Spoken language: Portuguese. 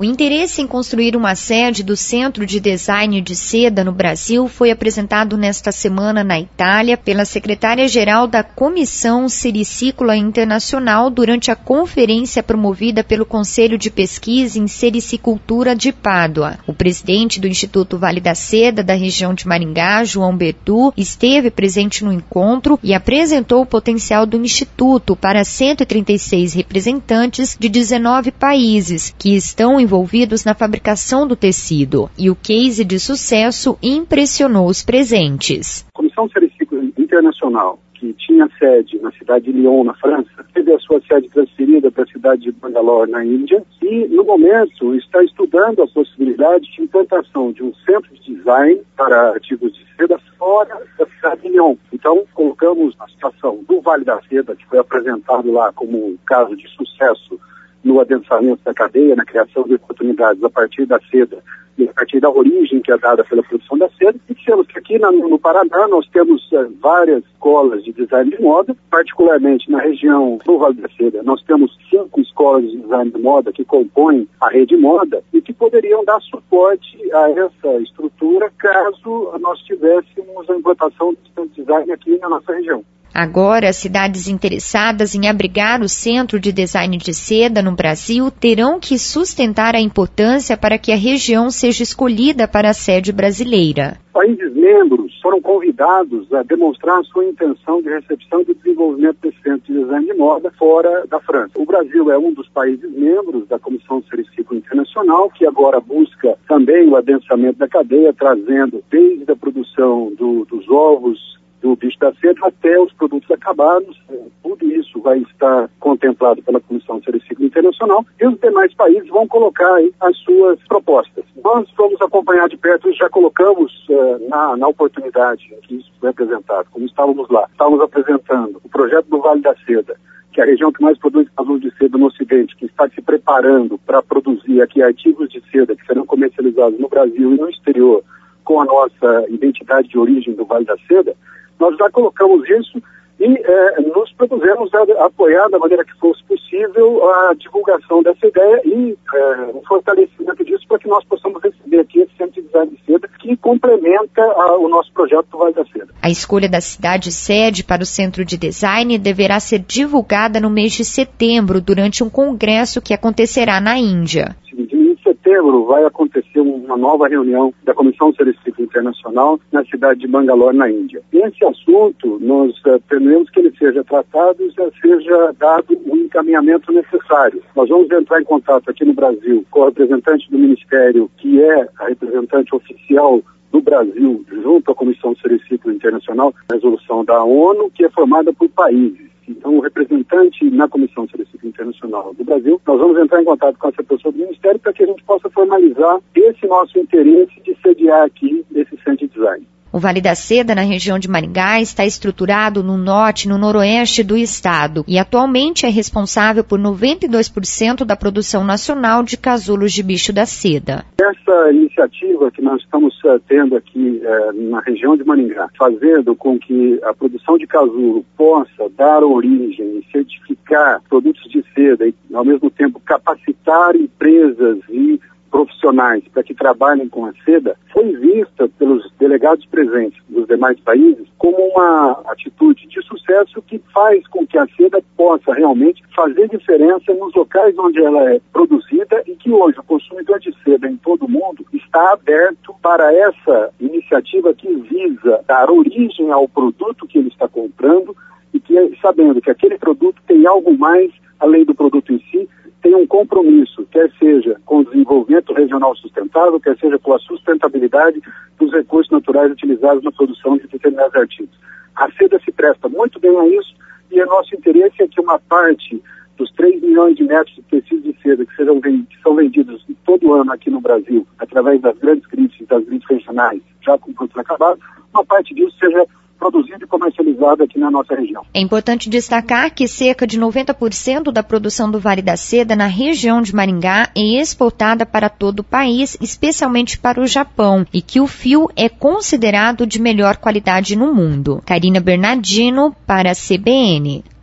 O interesse em construir uma sede do Centro de Design de Seda no Brasil foi apresentado nesta semana na Itália pela secretária-geral da Comissão Sericícola Internacional durante a conferência promovida pelo Conselho de Pesquisa em Sericicultura de Pádua. O presidente do Instituto Vale da Seda da região de Maringá, João Bertu, esteve presente no encontro e apresentou o potencial do Instituto para 136 representantes de 19 países que estão envolvidos na fabricação do tecido. E o case de sucesso impressionou os presentes. A Comissão Sericícola Internacional, que tinha sede na cidade de Lyon, na França, teve a sua sede transferida para a cidade de Bangalore, na Índia, e, no momento, está estudando a possibilidade de implantação de um centro de design para artigos de seda fora da cidade de Lyon. Então, colocamos a situação do Vale da Seda, que foi apresentado lá como um caso de sucesso no adensamento da cadeia, na criação de oportunidades a partir da seda e a partir da origem que é dada pela produção da seda. E dissemos que aqui no Paraná nós temos várias escolas de design de moda, particularmente na região do Vale da Seda. Nós temos 5 escolas de design de moda que compõem a rede moda e que poderiam dar suporte a essa estrutura caso nós tivéssemos a implantação do design aqui na nossa região. Agora, as cidades interessadas em abrigar o Centro de Design de Seda no Brasil terão que sustentar a importância para que a região seja escolhida para a sede brasileira. Países membros foram convidados a demonstrar sua intenção de recepção e de desenvolvimento desse Centro de Design de Moda fora da França. O Brasil é um dos países membros da Comissão Sericícola Internacional, que agora busca também o adensamento da cadeia, trazendo desde a produção dos ovos do bicho da seda até os produtos acabados. Tudo isso vai estar contemplado pela Comissão Sericícola Internacional e os demais países vão colocar aí as suas propostas. Nós vamos acompanhar de perto, já colocamos na oportunidade que isso foi apresentado, como estávamos lá, estávamos apresentando o projeto do Vale da Seda, que é a região que mais produz casulo de seda no Ocidente, que está se preparando para produzir aqui artigos de seda que serão comercializados no Brasil e no exterior com a nossa identidade de origem do Vale da Seda. Nós já colocamos isso e nos propusemos a apoiar da maneira que fosse possível a divulgação dessa ideia e o fortalecimento disso para que nós possamos receber aqui esse Centro de Design de Seda que complementa o nosso projeto do Vale da Seda. A escolha da cidade sede para o Centro de Design deverá ser divulgada no mês de setembro, durante um congresso que acontecerá na Índia. Em setembro vai acontecer uma nova reunião da Comissão Sericícola Internacional na cidade de Bangalore, na Índia. Esse assunto, nós tememos que ele seja tratado e seja dado o encaminhamento necessário. Nós vamos entrar em contato aqui no Brasil com o representante do Ministério, que é a representante oficial do Brasil, junto à Comissão Sericícola Internacional, resolução da ONU, que é formada por países. Então, o representante na Comissão Sericícola Internacional do Brasil, nós vamos entrar em contato com essa pessoa do Ministério para que a gente possa formalizar esse nosso interesse de sediar aqui esse Centro de Design. O Vale da Seda, na região de Maringá, está estruturado no norte e no noroeste do estado e atualmente é responsável por 92% da produção nacional de casulos de bicho da seda. Essa iniciativa que nós estamos tendo aqui na região de Maringá, fazendo com que a produção de casulo possa dar origem e certificar produtos de seda e, ao mesmo tempo, capacitar empresas e profissionais para que trabalhem com a seda, foi vista pelos delegados presentes dos demais países como uma atitude de sucesso que faz com que a seda possa realmente fazer diferença nos locais onde ela é produzida e que hoje o consumidor de seda em todo o mundo está aberto para essa iniciativa que visa dar origem ao produto que ele está comprando e que, sabendo que aquele produto tem algo mais além do produto em si, tem um compromisso, quer seja com o desenvolvimento regional sustentável, quer seja com a sustentabilidade dos recursos naturais utilizados na produção de determinados artigos. A seda se presta muito bem a isso e o nosso interesse é que uma parte dos 3 milhões de metros de tecido de seda que são vendidos todo ano aqui no Brasil, através das grandes grifes, das grifes regionais, já com produtos acabados, uma parte disso seja produzido e comercializado aqui na nossa região. É importante destacar que cerca de 90% da produção do Vale da Seda na região de Maringá é exportada para todo o país, especialmente para o Japão, e que o fio é considerado de melhor qualidade no mundo. Karina Bernardino, para a CBN.